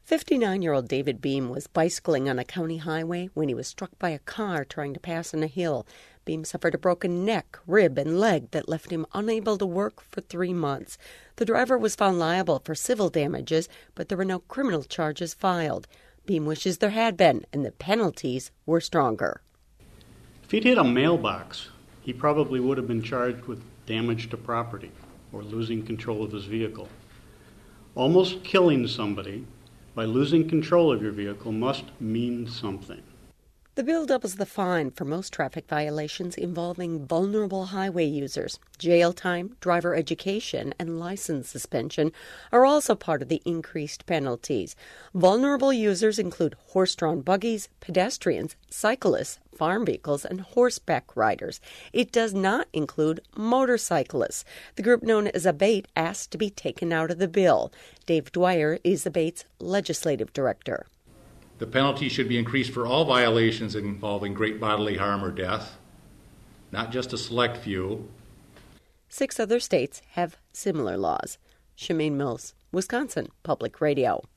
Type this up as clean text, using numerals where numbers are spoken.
59-year-old David Beam was bicycling on a county highway when he was struck by a car trying to pass on a hill. Beam suffered a broken neck, rib, and leg that left him unable to work for 3 months. The driver was found liable for civil damages, but there were no criminal charges filed. Beam wishes there had been, and the penalties were stronger. If he'd hit a mailbox, he probably would have been charged with damage to property or losing control of his vehicle. Almost killing somebody by losing control of your vehicle must mean something. The bill doubles the fine for most traffic violations involving vulnerable highway users. Jail time, driver education, and license suspension are also part of the increased penalties. Vulnerable users include horse-drawn buggies, pedestrians, cyclists, farm vehicles, and horseback riders. It does not include motorcyclists. The group known as ABATE asked to be taken out of the bill. Dave Dwyer is ABATE's legislative director. The penalty should be increased for all violations involving great bodily harm or death, not just a select few. 6 other states have similar laws. Shemaine Mills, Wisconsin Public Radio.